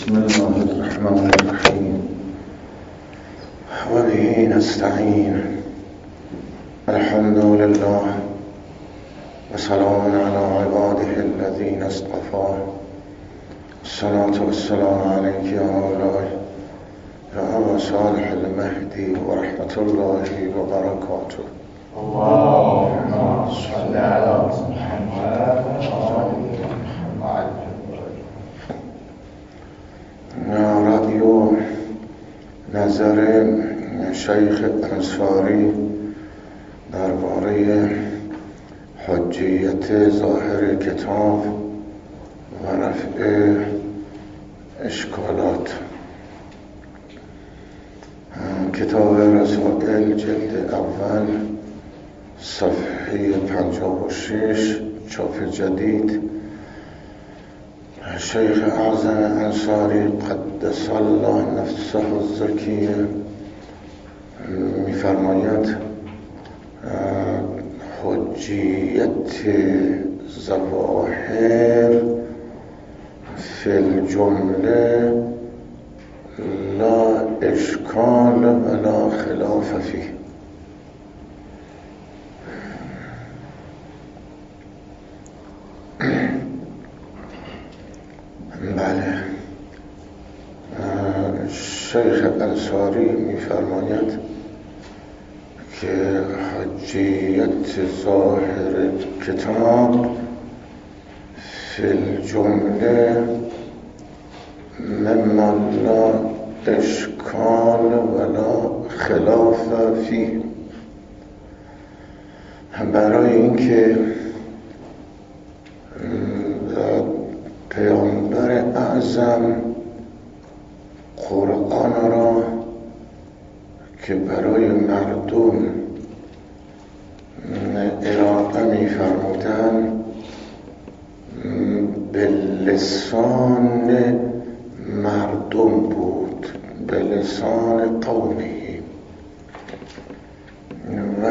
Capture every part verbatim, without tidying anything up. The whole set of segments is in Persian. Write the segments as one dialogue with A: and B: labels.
A: بسم الله الرحمن الرحیم و به نستعین. الحمد لله و سلام علی عباده الذین اصطفى. الصلاة والسلام علیک یا مولاي یا ابا صالح المهدی و رحمت الله و برکاته.
B: اللهم صل علی محمد و آل محمد.
A: رأی و نظر شیخ انصاری درباره حجیت ظاهر کتاب و رفع اشکالات. کتاب رسائل جلد اول صفحه پنجاه و شش چاپ جدید. شیخ اعظم انصاری قدس الله نفسه الزکیه می‌فرماید حجیت ظواهر فی الجمله لا اشکال ولا خلاف فیه. بله، شیخ انصاری می‌فرماید که حجیت ظاهر کتاب فی الجمله مما لا اشکال ولا خلاف فیه. برای اینکه پیامبر اعظم قرآن را که برای مردم ارائه می فرمودن به لسان مردم بود، به لسان قومی، و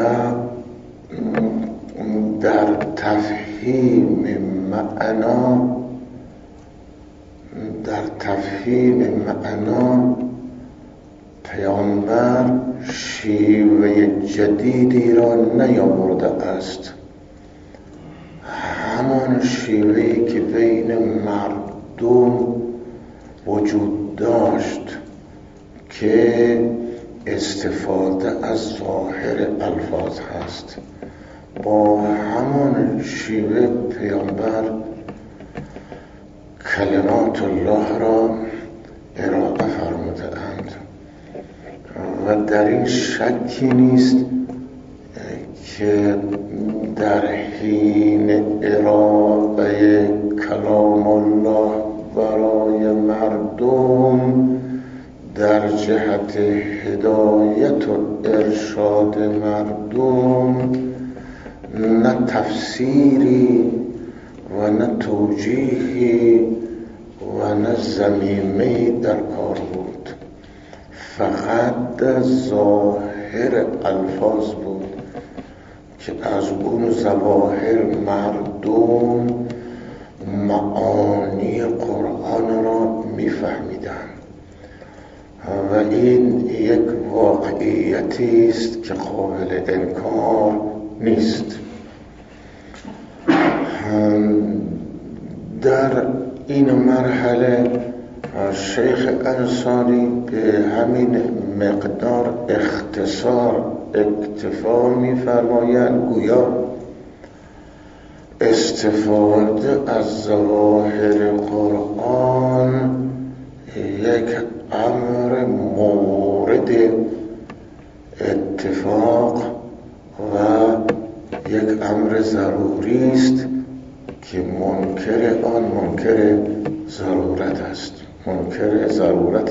A: در تفهیم معنا در تفهیم معنا پیامبر شیوه جدیدی را نیاورده است، همان شیوهی که بین مردم وجود داشت که استفاده از ظاهر الفاظ هست. با همان شیوه پیامبر کلمات الله را ارائه فرموده اند و در این شکی نیست که در حین ارائه کلام الله برای مردم در جهت هدایت و ارشاد مردم نه تفسیری و نه توجیهی و نه ضمیمه‌ای در کار بود، فقط ظاهر الفاظ بود که از اون ظواهر مردم معانی قرآن را میفهمیدند و این یک واقعیتی است که قابل انکار نیست. در این مرحله شیخ انصاری به همین مقدار اختصار اکتفا می‌فرمایند، گویا استفاده از ظواهر قرآن یک امر مورد اتفاق و یک امر ضروری است که منکر آن منکر ضرورت است، منکر ضرورت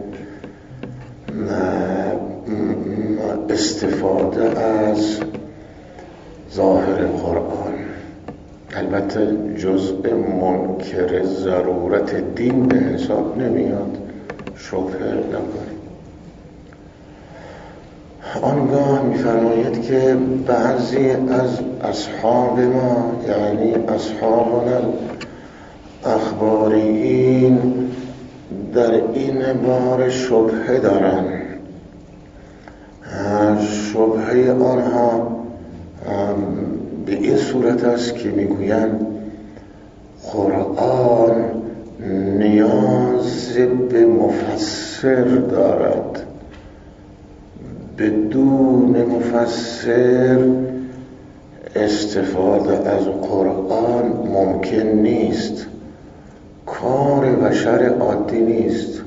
A: استفاده از ظاهر قرآن. البته جزء منکر ضرورت دین به حساب نمیاد، شبهه نکنید. آنگاه می‌فرماید که بعضی از اصحاب ما، یعنی اصحابنا الاخباریین، در این بار شبهه دارن. شبهه آنها به این صورت است که میگویند قرآن نیاز به مفسر دارد، بدون مفسر استفاده از قرآن ممکن نیست، کار بشر عادی نیست،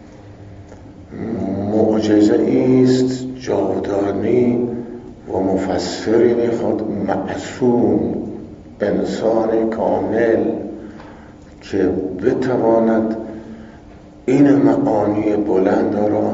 A: معجزه است جاودانی و مفسری میخواد معصوم، انسان کامل که بتواند این معانی بلند را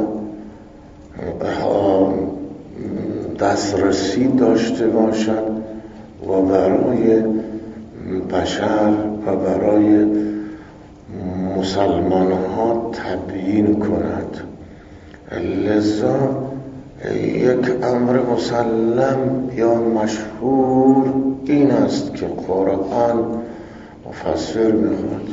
A: دسترسی داشته باشد و برای بشر و برای مسلمان ها تبیین کند. لذا یک امر مسلم یا مشهور این است که قرآن مفسر میخواد.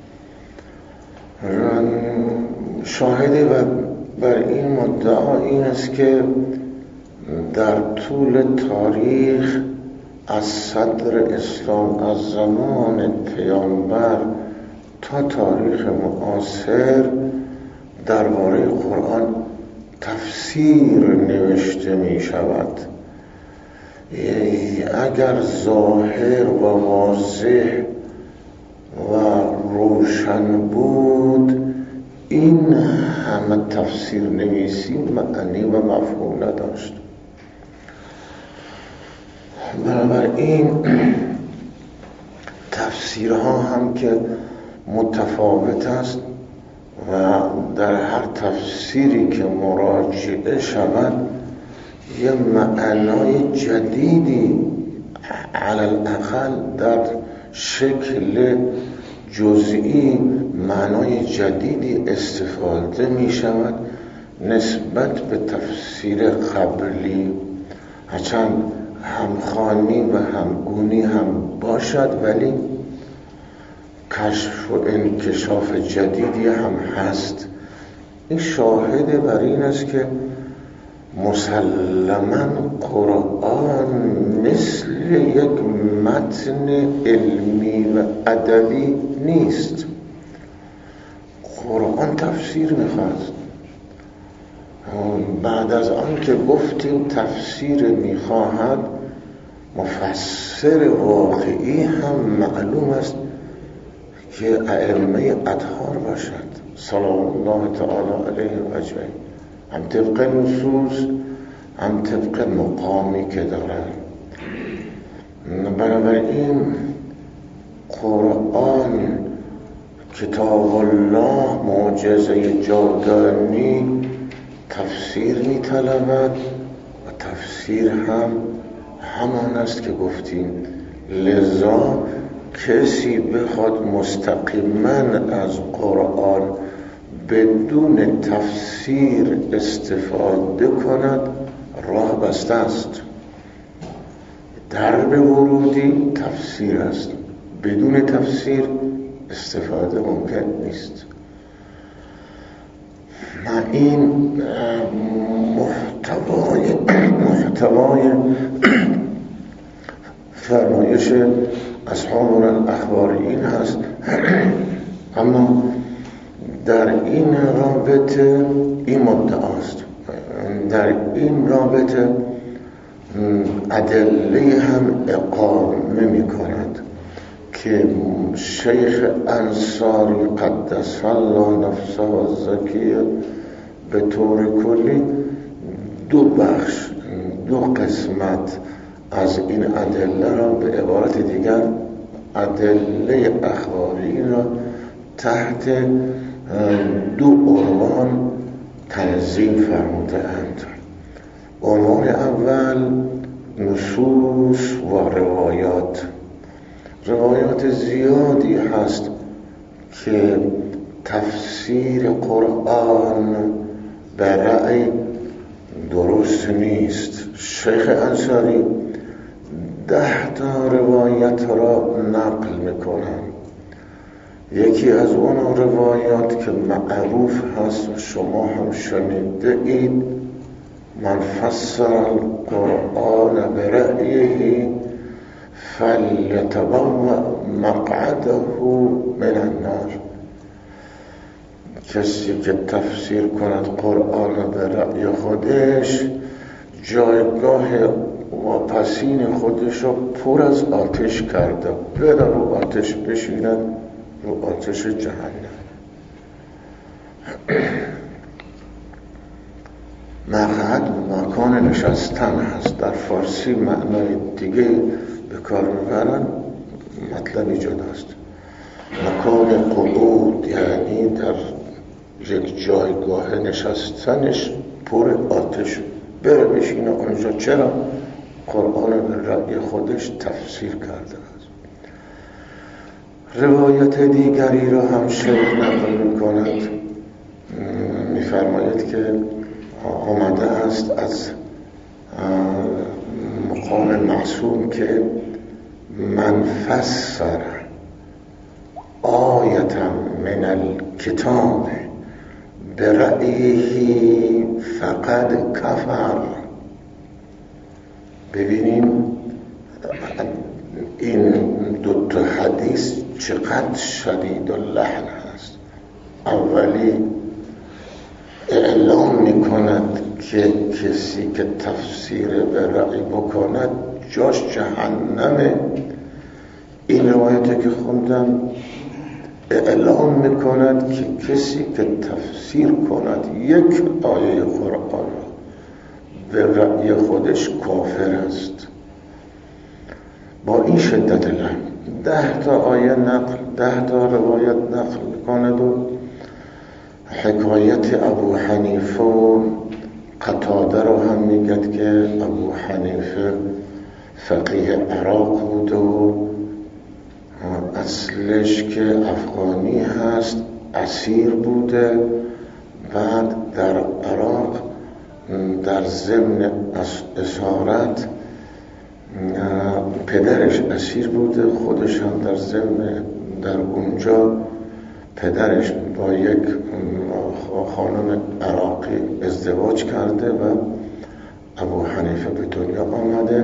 A: شاهدی بر این مدعا این است که در طول تاریخ از صدر اسلام، از زمان پیامبر تا تاریخ معاصر درباره قرآن تفسیر نوشته می شود. اگر ظاهر و واضح و روشن بود این همه تفسیر نویسی معنی و مفهوم نداشت. بنابراین تفسیرها هم که متفاوت است و در هر تفسیری که مراجعه شود یه معنای جدیدی علی الاقل در شکل جزئی معنای جدیدی استفاده می شود نسبت به تفسیر قبلی، هرچند همخوانی و همگونی هم باشد ولی کشف و انکشاف جدیدی هم هست. این شاهد بر این است که مسلماً قرآن مثل یک متن علمی و ادبی نیست. قرآن تفسیر میخواد. بعد از آن که گفتیم تفسیر میخواهد، مفسر واقعی هم معلوم است که ائمه اطهار باشد سلام الله تعالی علیه و اجمعین، هم طبق نصوص هم طبق مقامی که دارند. بنابراین قرآن کتاب الله معجزه جاودانی تفسیر می طلبد و تفسیر هم همان است که گفتیم. لذا کسی بخواد مستقیما از قرآن بدون تفسیر استفاده کند راه بسته است. درب ورودی تفسیر است، بدون تفسیر استفاده ممکن نیست. من این محتوای محتوای فرمایش اصحاب الاخبارین هست. اما در این رابطه این مدعاست، در این رابطه ادله هم اقامه می کند که شیخ انصاری قدس الله نفسه و زکیه به طور کلی دو بخش دو قسمت از این ادله را به عبارت دیگر ادله اخباری را تحت دو عنوان تنظیم فرموده‌اند. عنوان اول نصوص و روایات. روایات زیادی هست که تفسیر قرآن به رأی درست نیست. شیخ انصاری ده تا روایت را نقل میکنند یکی از اون روایات که معروف هست و شما هم شنیده اید: من فسر القرآن برأیه فلیتبوأ مقعده من النار. کسی که تفسیر کند قرآن به رأی خودش، جایگاه واپسین خودش رو پر از آتش کرده، بره رو آتش بشیند، رو آتش جهنم. مقعد مکان نشستن هست، در فارسی معنای دیگه به کار میبرن، مطلبی جداست. مکان قعود یعنی در یک جایگاه نشستنش پر آتش، بره بشینه اونجا. چرا؟ قرآن به رأی خودش تفسیر کرده است. روایت دیگری را هم شیخ نقل میکند، میفرماید که آمده است از مقام معصوم که من فسر آیة من الکتاب برأیه فقد کفر. ببینیم این دو تا حدیث چقدر شدید و لحن هست. اولی اعلام میکند که کسی که تفسیر به رأی بکند جاش جهنمه. این روایتی که خوندم اعلام میکند که کسی که تفسیر کند یک آیه قرآن به رأی خودش کافر است. با این شدت لحن ده تا آیه نقل، ده تا روایت نقل میکند و حکایت ابو حنیفه و قتاده رو هم میگد که ابو حنیفه فقیه عراق بود و اصلش که افغانی هست، اسیر بوده، بعد در عراق در ضمن اسارت پدرش اسیر بوده، خودش هم در ضمن در اونجا پدرش با یک خانم عراقی ازدواج کرده و ابو حنیفه به دنیا آمده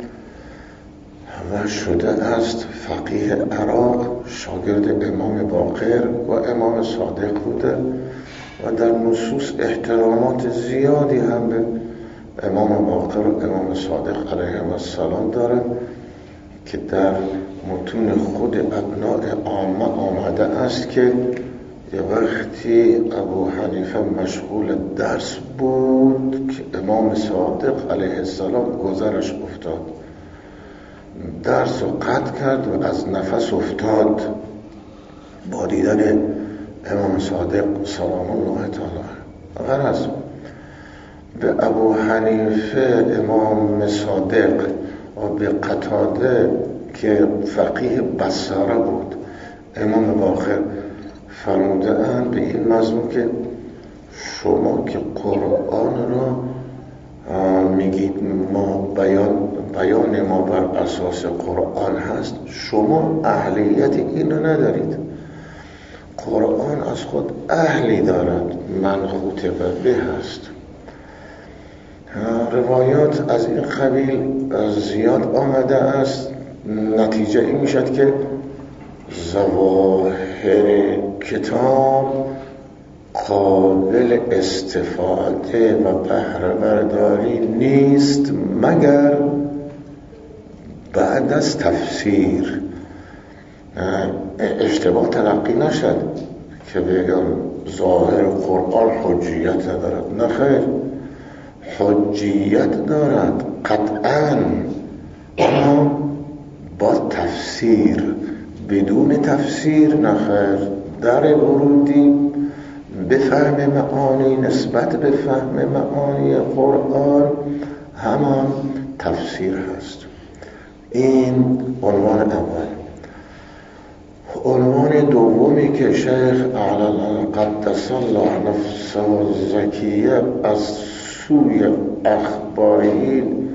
A: و شده است فقیه عراق، شاگرد امام باقر و امام صادق بوده و در نصوص احترامات زیادی هم به امام باقر و امام صادق علیهم السلام داره که در متون خود ابناء عامه آمده است که یه وقتی ابو حنیفه مشغول درس بود که امام صادق علیه السلام گذرش افتاد، درس رو قطع کرد و از نفس افتاد. با دیدن امام صادق سلام الله تعالی غرض به ابو حنیفه امام صادق و به قتاده که فقیه بصره بود امام باقر فرموده اند به این مضمون که شما که قرآن را میگید ما بیان بیان ما بر اساس قرآن هست، شما اهلیت اینو ندارید. قرآن از خود اهلی دارد، منقوط به هست. روایات از این قبیل زیاد آمده است. نتیجه این میشد که ظواهر کتاب قابل استفاده و بهره برداری نیست مگر بعد از تفسیر. اشتباه تلقی نشد که بگم ظاهر قرآن حجیت ندارد، نه خیر، حجیت دارد قطعاً، اما با تفسیر. بدون تفسیر نه خیر. در ورودی به فهم معانی، نسبت به فهم معانی قرآن همان تفسیر هست. این عنوان اول. عنوان دومی که شیخ اعلی قدس الله نفسه زکیه از سوی اخبارین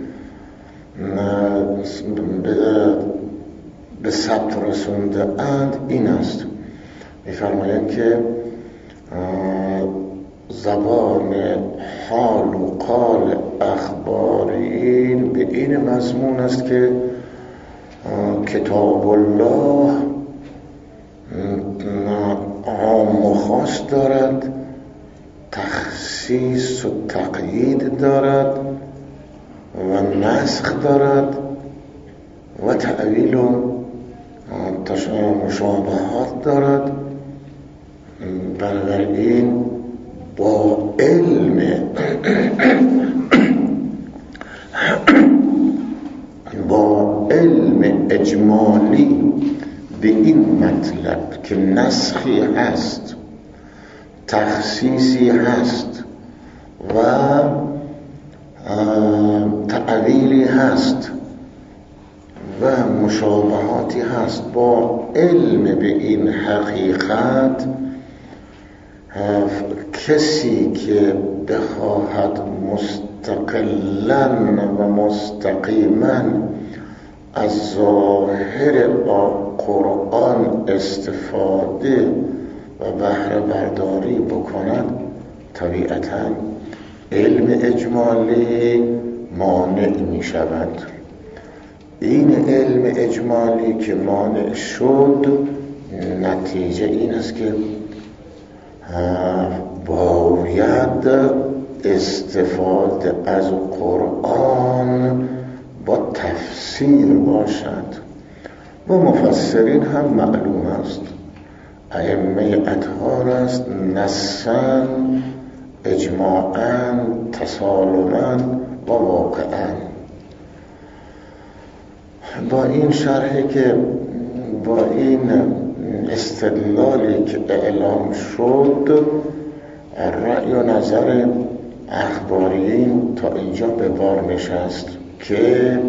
A: به ثبت رسونده اند این است: میفرمایند که زبان حال و قال اخبارین به این مضمون است که کتاب الله عام و خاص دارد، تخصیص و تقیید دارد و نسخ دارد و تأویل و مشابهات دارد. بنابراین با علم با علم اجمالی به این مطلب که نسخی هست، تخصیصی هست و تأویلی هست و مشابهاتی هست، با علم به این حقیقت کسی که بخواهد مستقلاً و مستقیماً از ظاهر قرآن استفاده و بهره برداری بکند، طبیعتاً علم اجمالی مانع می شود. این علم اجمالی که مانع شد، نتیجه این است که باید استفاده از قرآن با تفسیر باشد و مفسرین هم معلوم است، ائمه اطهار است، نصاً، اجماعاً، تسالماً و واقعاً. با این شرحی که با این استدلالی که اعلام شد، رأی و نظر اخباریین تا اینجا به بار نشست که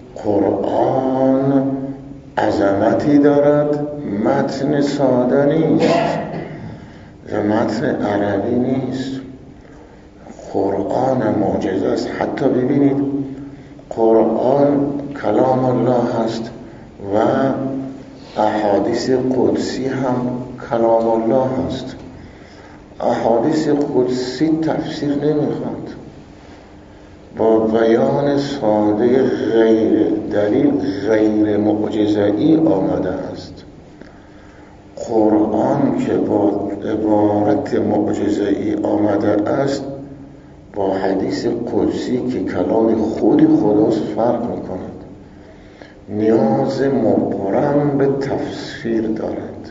A: قرآن عظمتی دارد، متن ساده نیست و متن عربی نیست، قرآن معجزه است. حتی ببینید قرآن کلام الله هست و احادیث قدسی هم کلام الله هست. احادیث قدسی تفسیر نمیخواد، با بیان ساده غیر دلیل غیر معجزه‌ای آمده است. قرآن که با عبارت معجزه‌ای آمده است، با حدیث قدسی که کلام خود خداست فرق میکند، نیاز مبرم به تفسیر دارد.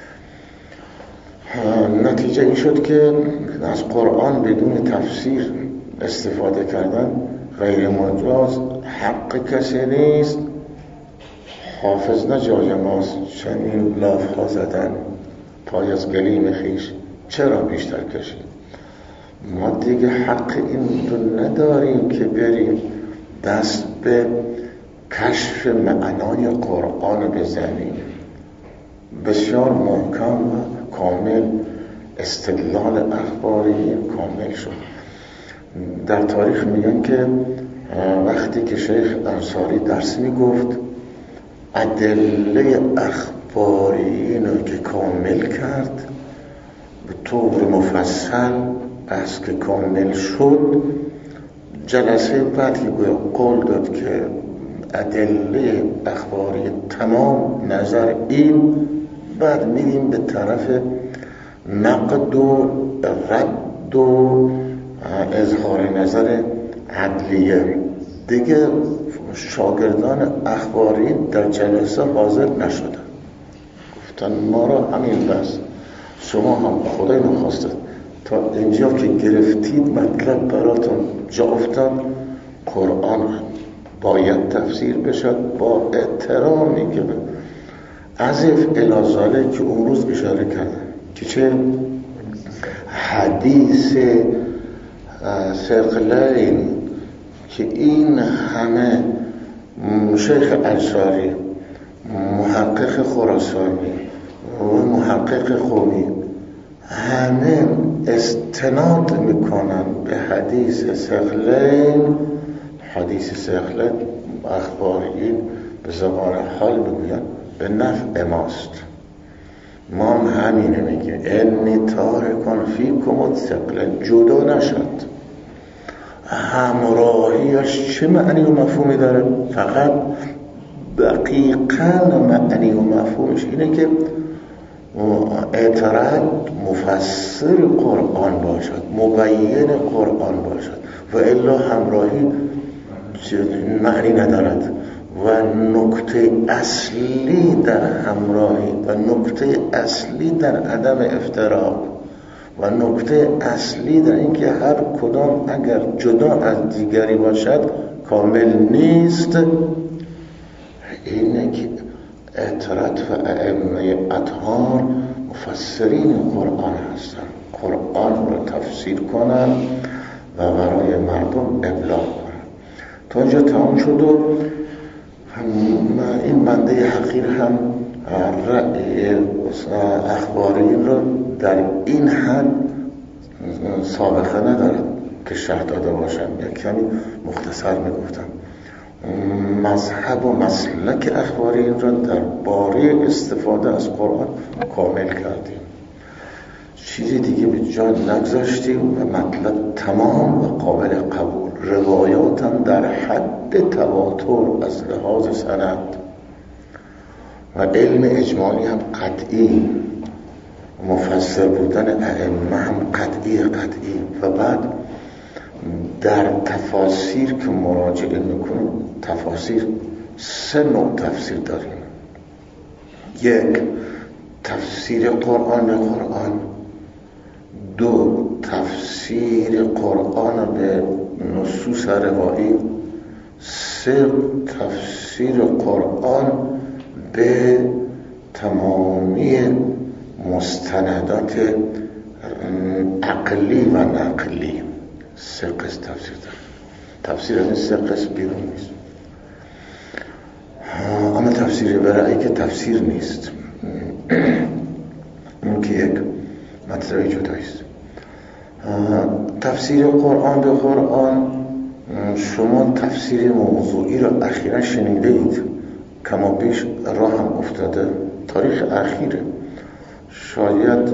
A: نتیجه این شد که از قرآن بدون تفسیر استفاده کردن غیر مجاز، حق کسی نیست. حافظ نه جای ماست چنین لاف ها زدن پای از گلیم خیش، چرا بیشتر کشید؟ ما دیگه حق این رو نداریم که بریم دست به کشف معنای قرآن بزنیم. بسیار محکم و کامل استدلال اخباری کامل شد. در تاریخ میگن که وقتی که شیخ انصاری درس میگفت، ادله اخباری رو که کامل کرد، به طور مفصل بحث که کامل شد، جلسه بعد که قول داد که ادله اخباری تمام نظر این، بعد میریم به طرف نقد و رد و اظهار نظر عدلیه. دیگه شاگردان اخباری در جلسه حاضر نشدن، گفتن ما را همین بس، شما هم خدای نخواستد تا اینجا که گرفتید مطلب براتون جا افتاد، قرآن باید تفسیر بشد با احترامی که عزف الازاله که اون روز اشاره کردن که چه حدیث ثقلین که این همه شیخ انصاری، محقق خراسانی و محقق خومی همه استناد میکنن به حدیث ثقلین. حدیث ثقلین اخباریین به زبان حال میگوین به نفع ماست، ما هم همینه میگیم انی تارکون فیکم الثقلین، جدا نشد. همراهیش چه معنی و مفهومی داره؟ فقط دقیقاً معنی و مفهومش اینه که اعتراض مفسر قرآن باشد، مبین قرآن باشد، و الا همراهی معنی ندارد. و نکته اصلی در همراهی و نکته اصلی در عدم افتراق و نکته اصلی در اینکه هر کدام اگر جدا از دیگری باشد کامل نیست، اینه که اعتراض و ائمه اطهار مفسرین قرآن هستند، قرآن رو تفسیر کنن و برای مردم ابلاغ کنن. تا اینجا تمام شد و این بنده حقیر هم رأی اخبارین رو در این حد سابقه ندارد که شرح داده باشم، یک کمی مختصر میگفتم. مذهب و مسلک اخبارین را در باره استفاده از قرآن کامل کردیم، چیزی دیگه به جا نگذاشتیم و مطلب تمام و قابل قبول. روایات هم در حد تواتر از لحاظ سند و علم اجمالی هم قطعی، مفسر بودن ائمه هم قطعی قطعی. و بعد در تفاسیر که مراجعه میکنیم، تفاسیر سه نوع تفسیر داریم. یک، تفسیر قرآن به قرآن. دو، تفسیر قرآن به نصوص روایی. سه، تفسیر قرآن به تمامی مستندات عقلی و نقلی. سه قسم تفسیر داریم. تفسیر از این سه قسم بیرون نیست. اما تفسیر برای که تفسیر نیست، اون که یک مطلب جداییست. تفسیر قرآن به قرآن، شما تفسیر موضوعی را اخیرا شنیده اید، کما بیش راه هم افتاده، تاریخ اخیره، شاید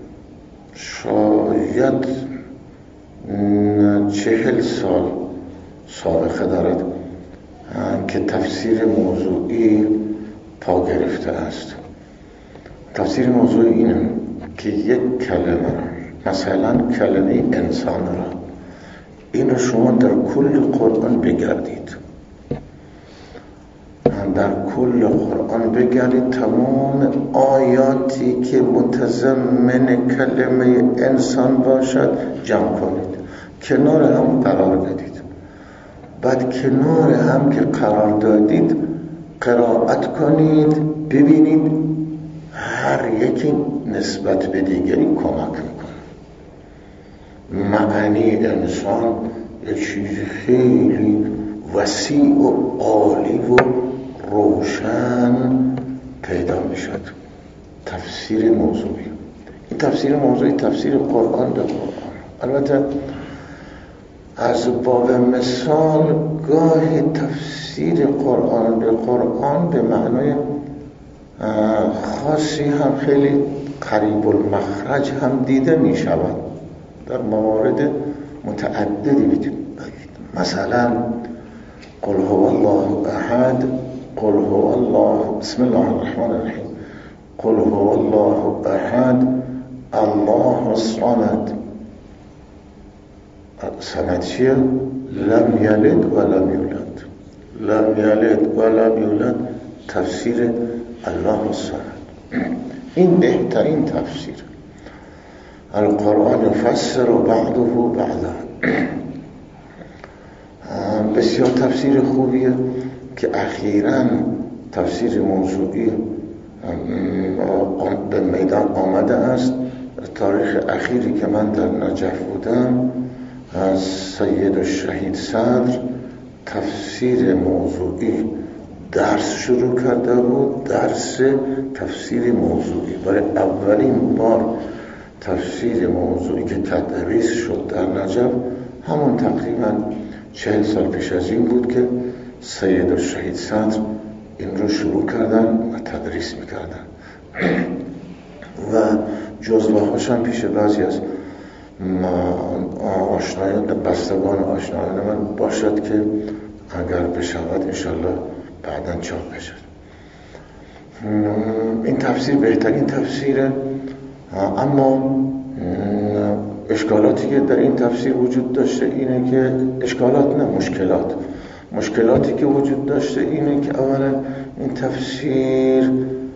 A: شاید چهل سال سابقه دارد که تفسیر موضوعی پا گرفته است. تفسیر موضوعی اینه که یک کلمه را، مثلا کلمه انسان را، این رو شما در کل قرآن بگردید، در کل قرآن بگردید، تمام آیاتی که متضمن کلمه انسان باشد جمع کنید، کنار هم قرار بدید. بعد کنار هم که قرار دادید قرائت کنید، ببینید هر یکی نسبت به دیگری کمک میکنه. معنی انسان یک چیز خیلی وسیع و عالی و روشن پیدا میشد. تفسیر موضوعی، این تفسیر موضوعی تفسیر قرآن به قرآن. البته از باب مثال گاهی تفسیر قرآن به قرآن به معنای خاصی هم خیلی قریب المخرج هم دیده می شود در موارد متعددی. بگید مثلا قل هو الله احد، قل هو الله، بسم الله الرحمن الرحیم، قل هو الله احد الله الصمد. صمد چیه؟ لم یلد و لم یولد. لم یلد و لم یولد تفسیر الله الصمد. این بهترین تفسیر. القرآن یفسر بعضه بعضا. بسیار تفسیر خوبیه که اخیراً تفسیر موضوعی به میدان آمده است. تاریخ اخیری که من در نجف بودم، از سید الشهید صدر تفسیر موضوعی درس شروع کرده بود، درس تفسیر موضوعی. برای اولین بار تفسیر موضوعی که تدریس شد در نجف همون تقریبا چهل سال پیش از این بود که سید الشهید صدر این رو شروع کردن و تدریس میکردن. و جزوه هاش هم پیش بعضی از آشنایان بستگان آشنایان من باشد که اگر بشود انشالله بعداً چاپ بشد. این تفسیر بهترین تفسیره، اما اشکالاتی که در این تفسیر وجود داشته اینه که اشکالات نه مشکلات مشکلاتی که وجود داشته اینه که اولا این تفسیر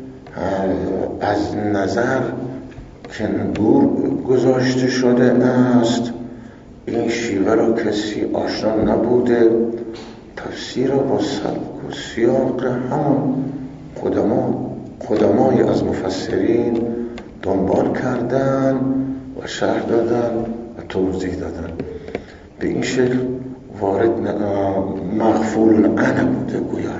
A: از نظر که دور گذاشته شده است، این شیوه را کسی آشنا نبوده، تفسیر را با سبک و سیاق هم قدما قدمای از مفسرین دنبال کردن و شرح دادن و توضیح دادن. به این شکل وارد مغفول عنه بوده گویا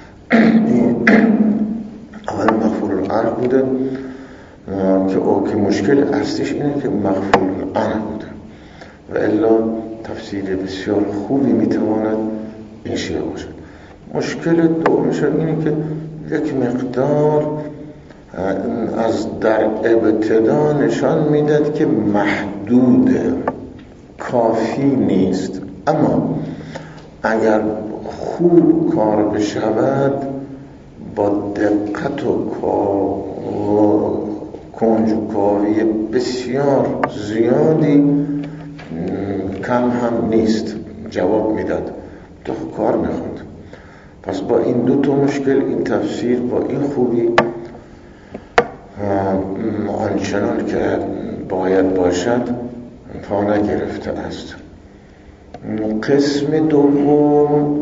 A: اول مغفول عنه بوده که او که مشکل اصلیش اینه که مغفول عنه بوده و الا تفسیر بسیار خوبی میتواند این شیعه باشد. مشکل دومش اینه که یک مقدار از در ابتدا نشان میداد که محدوده، کافی نیست، اما اگر خوب کار بشود با دقت و کنجکاوی بسیار زیادی کم هم نیست جواب میداد، تو کار میخوند. پس با این دو تا مشکل این تفسیر با این خوبی آنچنان که باید باشد پا نگرفته است. قسم دوم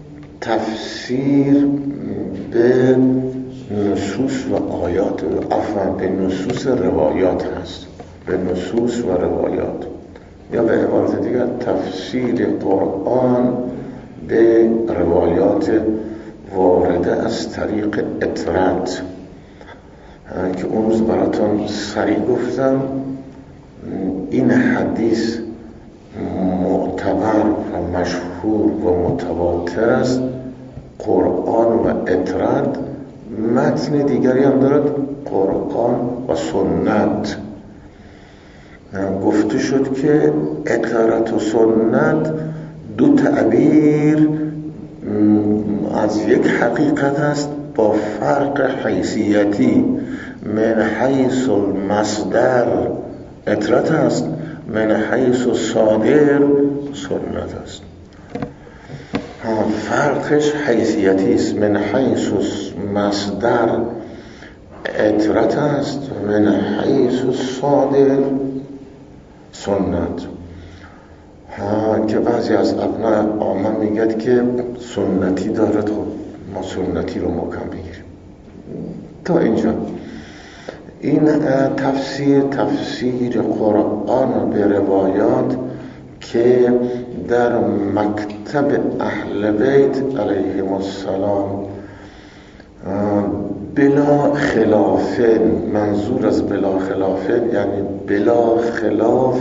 A: تفسیر به نصوص و آیات، عفوا به نصوص روایات هست، به نصوص و روایات، یا به عبارت دیگر تفسیر قرآن به روایات وارده از طریق اطراد که اون روز براتون سریع گفتم. این حدیث معتبر و مشهور و متواتر است. قرآن و اطراد متن دیگری هم دارد، قرآن و سنت. گفته شد که اطراد و سنت دو تعبیر از یک حقیقت است با فرق حیثیتی. من حیث المصدر اطراد است، من حیث صادر سنت است. فرقش حیثیتی است. من حیث مصدر اطراد است، من حیث صادر سنت. که بعضی از ابناء عامه میگد که سنتی دارد، خب ما سنتی رو محکم بگیریم. تا اینجا این تفسیر تفسیر قرآن به روایات که در مکتب اهل بیت علیهم السلام بلا خلاف، منظور از بلا خلاف یعنی بلا خلاف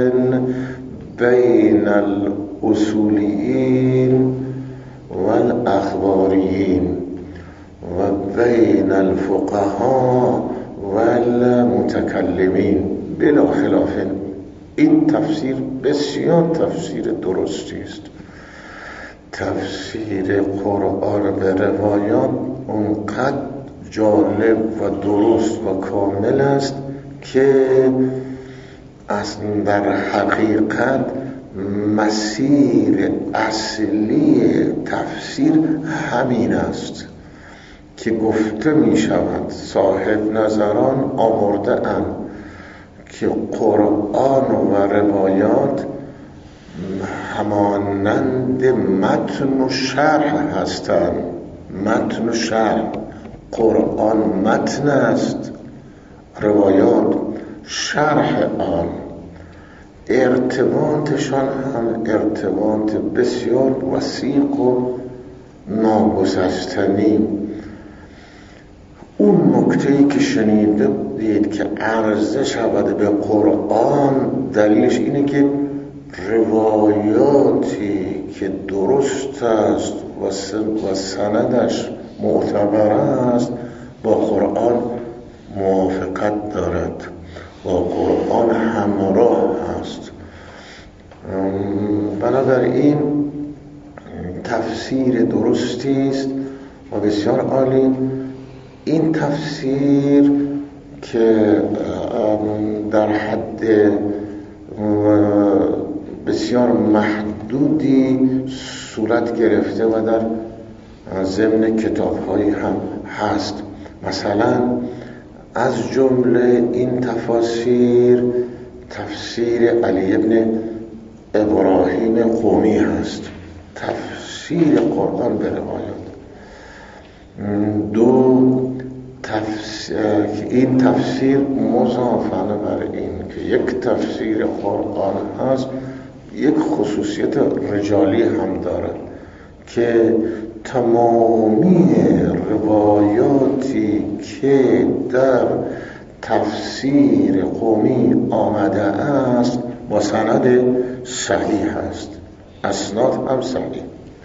A: بین الاصولیین و الاخباریین و بین الفقها و المتکلمین بلا خلاف. این تفسیر بسیار تفسیر درستی است. تفسیر قرآن به روایات اونقدر جالب و درست و کامل است که اصلا در حقیقت مسیر اصلی تفسیر همین است که گفته می شود صاحب نظران آورده اند که قرآن و روایات همانند متن و شرح هستند. متن و شرح، قرآن متن است، روایات شرح آن. ارتباطشان هم ارتباط بسیار وثیق و ناگسستنی. اون نکته‌ای که شنیده دید که عرضه شود به قرآن، دلیلش اینه که روایاتی که درست است و سندش معتبر است با قرآن موافقت دارد، با قرآن همراه هست. بنابراین تفسیر درستی است و بسیار عالی. این تفسیر که در حد بسیار محدودی صورت گرفته و در ضمن کتاب‌هایی هم هست، مثلا از جمله این تفاسیر تفسیر علی ابن ابراهیم قمی هست، تفسیر قرآن به روایات. دو تفسیر، این تفسیر مضافانه بر این که یک تفسیر قرآن هست، یک خصوصیت رجالی هم دارد که تمامی روایاتی که در تفسیر قومی آمده است با سند صحیح است، اسناد هم صحیح.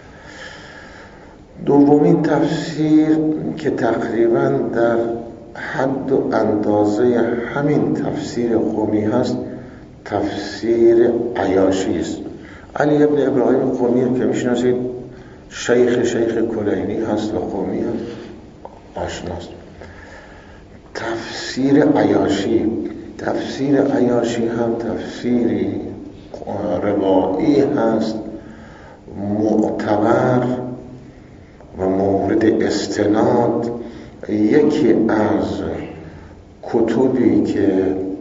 A: دومین تفسیر که تقریبا در حد و اندازه همین تفسیر قومی هست، تفسیر عیاشی است. علی ابن ابراهیم قمی که میشناسید، شیخ شیخ کلینی هست و قمی هست، آشناست. تفسیر عیاشی تفسیر عیاشی هم تفسیری روایی هست، معتبر و مورد استناد. یکی از کتبی که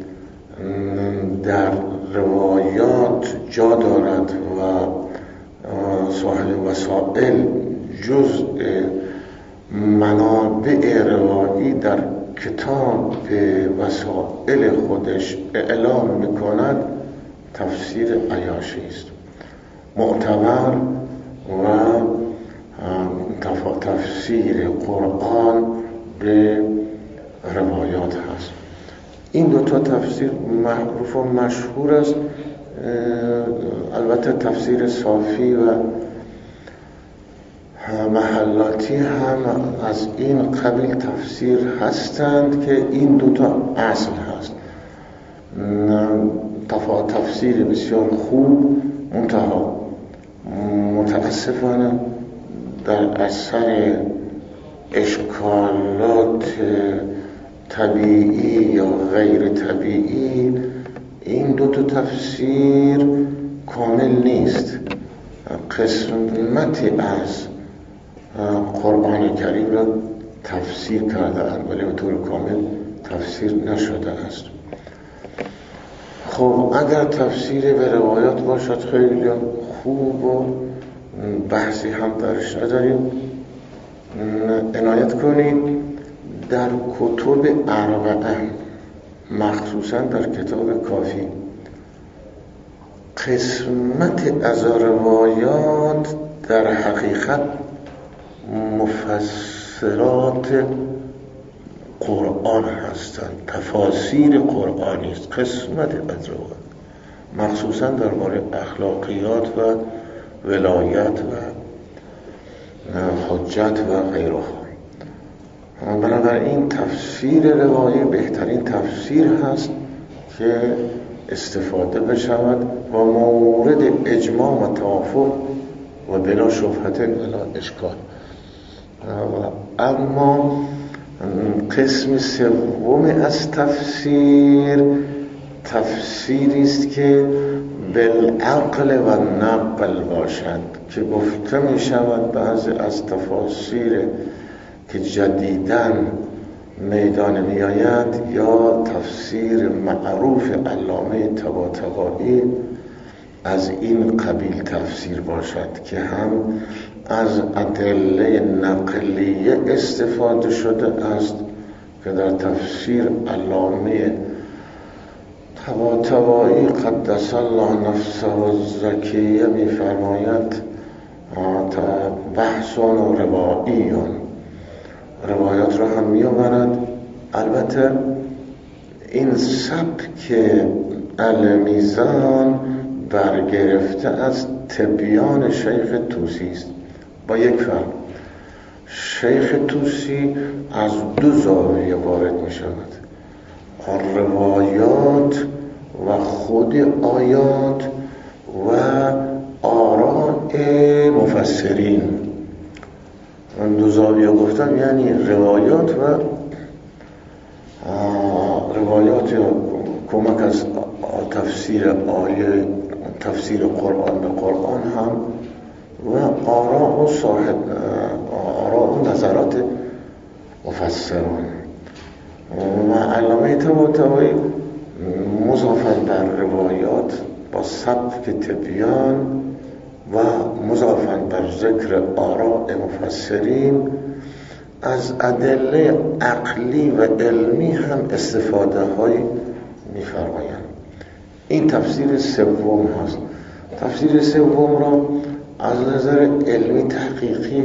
A: در روایات جا دارد و صاحب وسائل جزء منابع روایی در کتاب وسائل خودش اعلام میکند، تفسیر عیاشی است، معتبر و تفسیر قرآن به روایات هست. این دوتا تفسیر معروف و مشهور است. البته تفسیر صافی و محلاتی هم از این قبیل تفسیر هستند که این دوتا اصل هست. تفسیر بسیار خوب، منتها متاسفانه در اثر اشکالات طبیعی یا غیر طبیعی این دو تا تفسیر کامل نیست. قسمتی از قرآن کریم را تفسیر کردند ولی به طور کامل تفسیر نشده است. خب اگر تفسیر به روایات باشد خیلی خوب و بحثی هم درش نداریم. عنایت کنید در کتب اربعه، مخصوصا در کتاب کافی، قسمت از روایات در حقیقت مفسرات قرآن هستند، تفاسیر قرآنی است. قسمت از روایات مخصوصا درباره اخلاقیات و ولایت و حجت و غیره. بنابراین تفسیر روایی بهترین تفسیر هست که استفاده بشود و مورد اجماع و توافق و بلا شبهت بلا اشکال. اما قسم سوم از تفسیر تفسیری است که بالعقل و نقل باشد، که گفته می شود بعضی از تفاسیر که جدیداً میدان می آید یا تفسیر معروف علامه طباطبایی از این قبیل تفسیر باشد که هم از ادله نقلیه استفاده شده است که در تفسیر علامه طباطبایی قدس الله نفسه الزکیه می فرماید بحثان و رواییان، روایات را هم می آورد. البته این سبک المیزان برگرفته از تبیان شیخ طوسی است، با یک فرق. شیخ طوسی از دو زاویه وارد می شود، روایات و خود آیات و آراء مفسرین. من دو زاویه گفتم یعنی روایات و روایات کمک از تفسیر آیه، تفسیر قرآن به قرآن هم، و آراء و صاحب آراء و نظرات مفسران. و علامه طباطبایی مضافاً بر روایات با سبک تبیان و مضافاً بر ذکر آراء مفسرین از ادله عقلی و علمی هم استفاده هایی می‌فرمایند. این تفسیر سوم هست. تفسیر سوم را از نظر علمی تحقیقی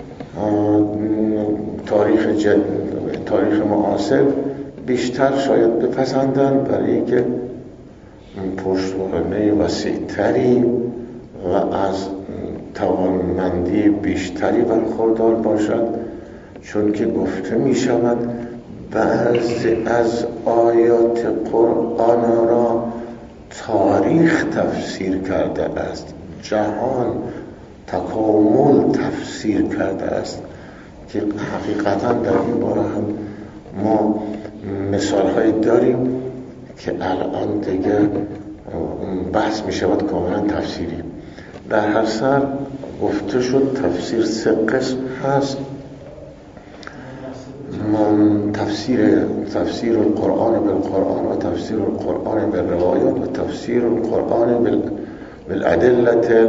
A: تاریخ جد، تاریخ معاصر بیشتر شاید بپسندند، برای که پشتوانه وسیع‌تری و از توانمندی بیشتری برخوردار باشد، چون که گفته می شود بعضی از آیات قرآن را تاریخ تفسیر کرده است، جهان تکامل تفسیر کرده است، که حقیقتا در این باره هم ما مثال هایی داریم که الان دیگه بحث می شود کاملا تفسیری. در هر سر گفته شد تفسیر سه قسم هست: تفسیر تفسیر القرآن بالقرآن و تفسیر القرآن بالروایات و تفسیر القرآن بالادله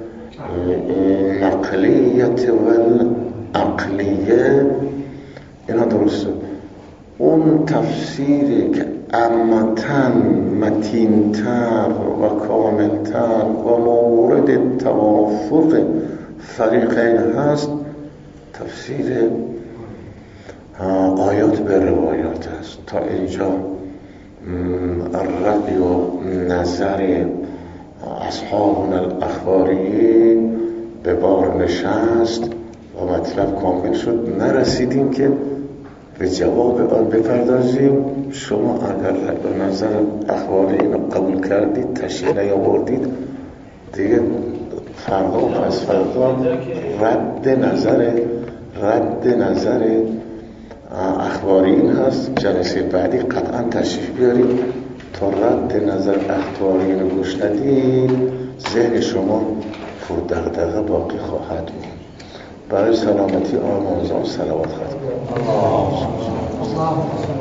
A: النقلیه والعقلیه. اینا درسته. اون تفسیری که امتن متینتر و کاملتر و مورد توافق فریقین هست تفسیر آیات به روایات است. تا اینجا رأی و نظر اصحابنا الاخباریین به بار نشست و مطلب کامل شد. نرسیدیم که به جواب آن بپردازیم. شما اگر رأی و نظر اخباریین رو قبول کردید، تشریح نیاوردید، دیگه فردا و پس فردا رد نظر رد نظر اخباریین هست. جلسه بعدی قطعا تشریف بیارید تا رد نظر اخباریین رو گوش ندید، ذهن شما پر دغدغه باقی خواهد بود. برای سلامتی آموزان صلوات خواهد.